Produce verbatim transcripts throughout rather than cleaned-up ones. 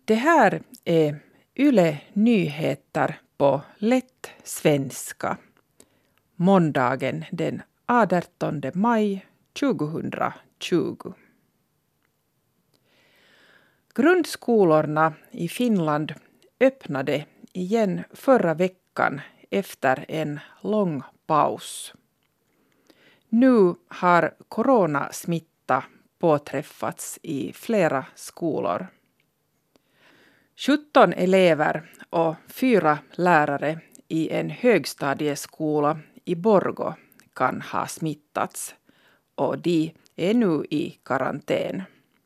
Det här är Yle Nyheter på lätt svenska. Måndagen den artonde maj tjugohundratjugo. Grundskolorna i Finland öppnade igen förra veckan efter en lång paus. Nu har coronasmitta påträffats i flera skolor. sjutton elever och fyra lärare i en högstadieskola i Borgå kan ha smittats och de är nu i karantän.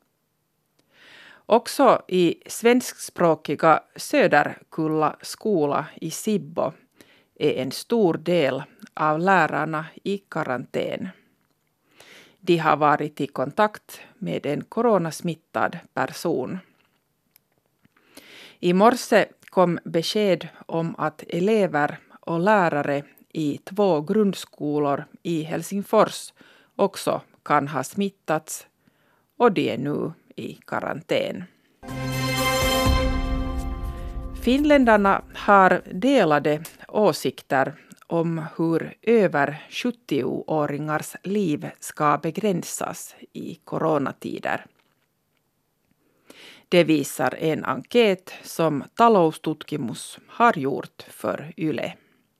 Också i svenskspråkiga Söderkulla skola i Sibbo är en stor del av lärarna i karantän. De har varit i kontakt med en coronasmittad person. I morse kom besked om att elever och lärare i två grundskolor i Helsingfors också kan ha smittats och de är nu i karantän. Finländarna har delade åsikter om hur över sjuttio-åringars liv ska begränsas i coronatider. Det visar en enkät som Taloustutkimus har gjort för Yle.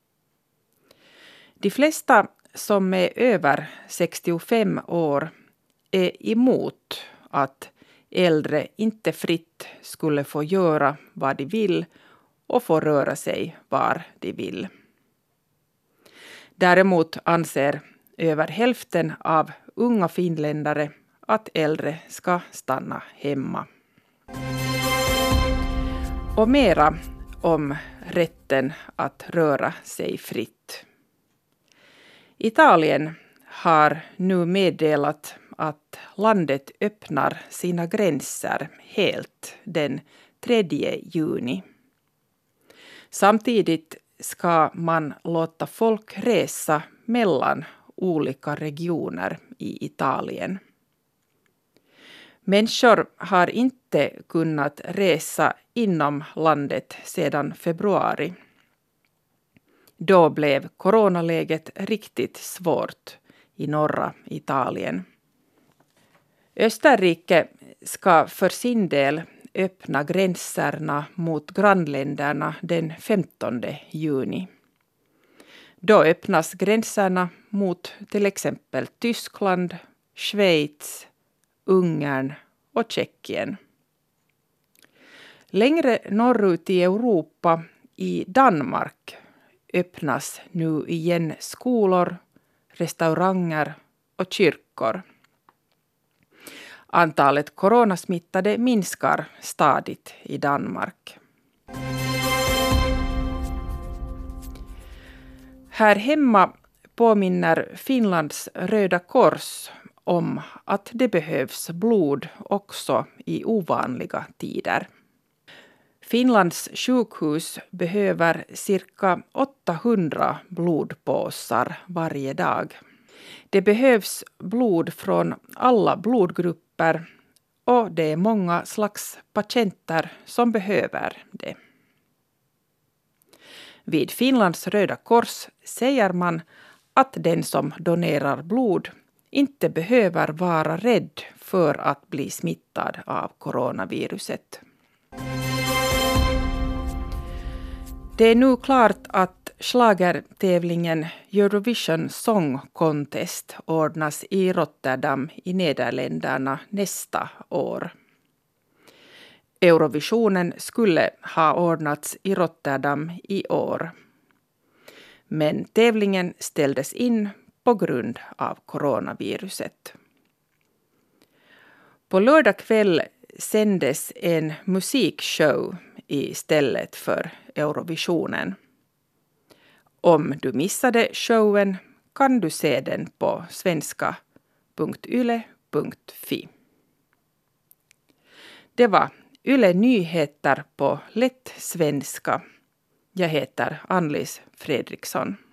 De flesta som är över sextiofem år är emot att äldre inte fritt skulle få göra vad de vill och få röra sig var de vill. Däremot anser över hälften av unga finländare att äldre ska stanna hemma. Och mera om rätten att röra sig fritt. Italien har nu meddelat att landet öppnar sina gränser helt den tredje juni. Samtidigt ska man låta folk resa mellan olika regioner i Italien. Människor har inte kunnat resa inom landet sedan februari. Då blev coronaläget riktigt svårt i norra Italien. Österrike ska för sin del öppna gränserna mot grannländerna den femtonde juni. Då öppnas gränserna mot till exempel Tyskland, Schweiz, Ungern och Tjeckien. Längre norrut i Europa, i Danmark, öppnas nu igen skolor, restauranger och kyrkor. Antalet coronasmittade minskar stadigt i Danmark. Här hemma påminner Finlands Röda Kors om att det behövs blod också i ovanliga tider. Finlands sjukhus behöver cirka åttahundra blodpåsar varje dag. Det behövs blod från alla blodgrupper och det är många slags patienter som behöver det. Vid Finlands Röda Kors säger man att den som donerar blod inte behöver vara rädd för att bli smittad av coronaviruset. Det är nu klart att schlagertävlingen Eurovision Song Contest ordnas i Rotterdam i Nederländerna nästa år. Eurovisionen skulle ha ordnats i Rotterdam i år. Men tävlingen ställdes in på grund av coronaviruset. På lördag kväll sändes en musikshow istället för Eurovisionen. Om du missade showen kan du se den på svenska punkt yle punkt fi. Det var Yle Nyheter på lätt svenska. Jag heter Ann-Lis Fredriksson.